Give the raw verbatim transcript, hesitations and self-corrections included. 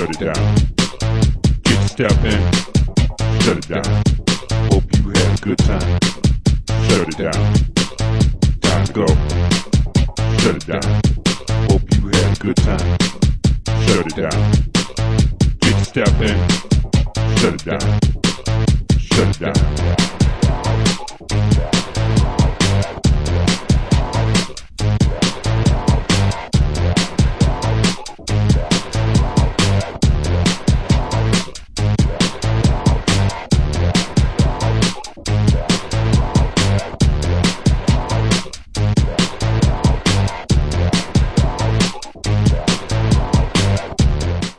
shut it down. Get your step in, shut it down. Hope you had a good time. Shut it down. Time to go. Shut it down. Hope you had a good time. Shut it down. Get your step in, shut it down. Shut it down.